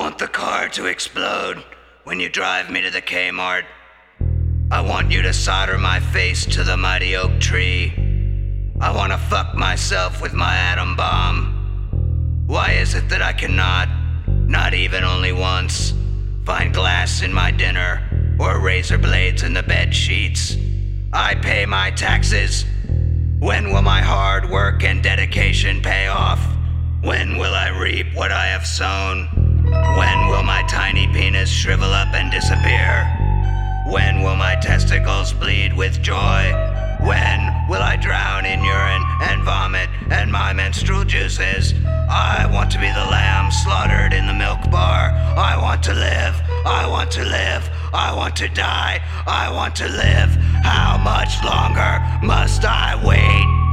want the car to explode when you drive me to the Kmart. I want you to solder my face to the mighty oak tree. I want to fuck myself with my atom bomb. Why is it that I cannot, not even only once, find glass in my dinner or razor blades in the bed sheets? I pay my taxes. When will my hard work and dedication pay off? When will I reap what I have sown? When will my tiny penis shrivel up and disappear? When will my testicles bleed with joy? When will I drown in urine and vomit and my menstrual juices? I want to be the lamb slaughtered in the milk bar. I want to live. I want to live. I want to die. I want to live. How much longer must I wait?